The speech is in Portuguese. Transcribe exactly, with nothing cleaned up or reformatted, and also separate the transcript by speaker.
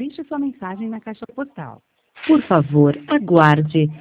Speaker 1: Deixe sua mensagem na caixa postal.
Speaker 2: Por favor, aguarde.